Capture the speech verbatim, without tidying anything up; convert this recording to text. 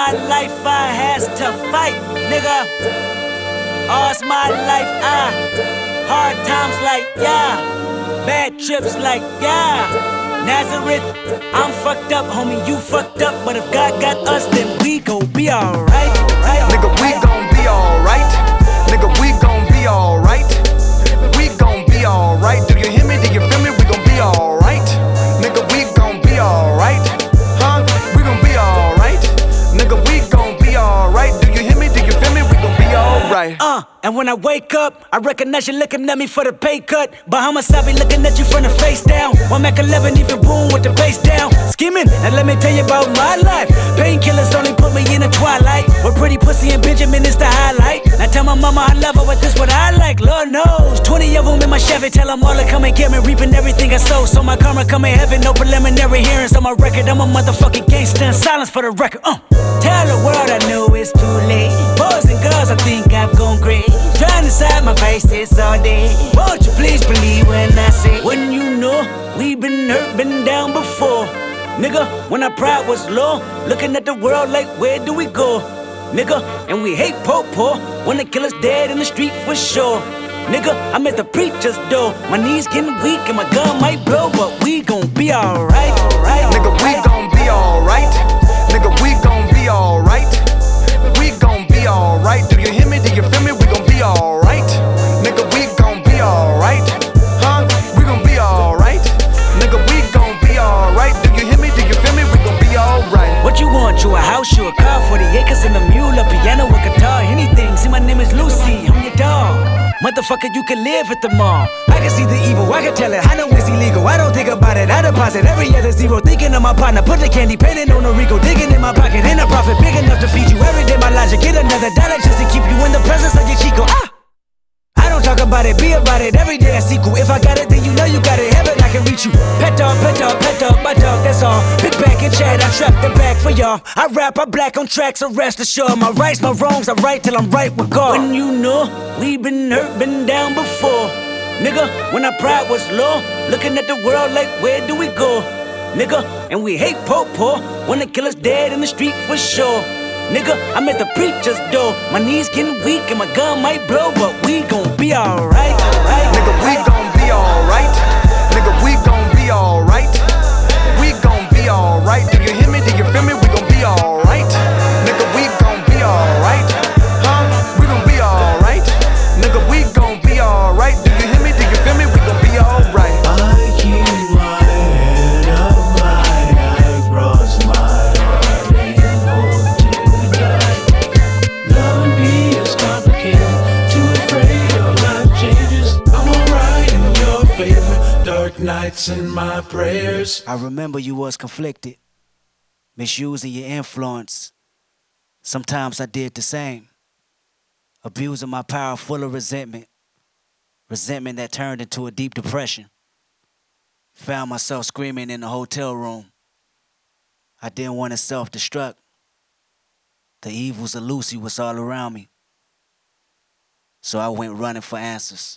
my life I has to fight, nigga. All's my life I hard times like yeah, bad trips like yeah. Nazareth, I'm fucked up, homie, you fucked up, but if God got us, then we gon' be alright. Right? Nigga, we gon' be alright. Nigga, we gon' be alright. We gon' be alright. Do you hear me? Do you feel me? We gon' be alright. Nigga, we gon' be alright. Huh? We gon' be alright. Nigga, we gon' be alright. Do you hear me? Do you feel me? We gon' be alright. Uh, and when I wake up, I recognize you looking at me for the pay cut. Bahamas, I be looking at you from the face down. One Mac eleven, even boom with the bass down. Skimming, and let me tell you about my life. Painkillers only put me in the twilight. With pretty pussy and Benjamin is the highlight. Now tell my mama I love her, but this what I like, Lord knows. Twenty of them in my Chevy, tell them all to come and get me. Reaping everything I sow, so my karma come in heaven. No preliminary hearings on my record. I'm a motherfucking gangster in silence for the record. Uh. Tell the world I know it's too late. Boys and girls, I think I've gone crazy. Trying to decide my face this all day. Won't you please believe when I say, when you know we been hurt, been down before. Nigga, when our pride was low, looking at the world like where do we go? Nigga, and we hate po-po, when the killer's dead in the street for sure. Nigga, I'm at the preacher's door. My knees getting weak and my gun might blow, but we gon' be alright. Right, Nigga, we gon' be alright. Nigga, we gon' be alright. We gon' be alright. Do you hear me? Do you feel me? We gon' be alright. Nigga, we gon' be alright. Huh? We gon' be alright. Nigga, we gon' be alright. Do you hear me? Do you feel me? We gon' be alright. What you want? You a house, you a car, forty acres and a mule, a piano, a guitar, anything. See, my name is Lucy, I'm your dog. Motherfucker, you can live at the mall. I can see the evil, I can tell it, I know it's illegal. I don't think about it, I deposit every other zero. Thinking of my partner, put the candy painting on a Rico. Digging in my pocket, ain't a profit big enough to feed you. Every day my logic, get another dollar just to keep you in the presence of your Chico. Ah! I don't talk about it, be about it, every day a sequel. If I got it, then you know you got it, heaven I can reach you. Pet dog, pet dog, pet dog, my dog, that's all. Big back and chat, I trap the back for y'all. I rap, I black on tracks, so rest assured. My rights, my wrongs, I right till I'm right with God. When you know, we been hurt, been down before. Nigga, when our pride was low, looking at the world like where do we go? Nigga, and we hate po-po, when the killer's dead in the street for sure. Nigga, I'm at the preacher's door. My knees getting weak and my gun might blow, but we gon' be alright. Right? Nigga, we gon' be alright. Nigga, we gon' be alright. We gon' be alright. Do you hear me? Do you feel me? We gon' be alright. Nigga, we gon' be alright. Huh? We gon' be alright. Nigga, we gon' be alright. Do you hear me? Do you feel me? We gon' be alright. I keep my head up high, I cross my heart and hope to die. Loving me is complicated, too afraid of life changes. I'm alright in your favor, dark nights in my prayers. I remember you was conflicted, misusing your influence. Sometimes I did the same, abusing my power full of resentment. Resentment that turned into a deep depression. Found myself screaming in the hotel room. I didn't want to self-destruct. The evils of Lucy was all around me. So I went running for answers.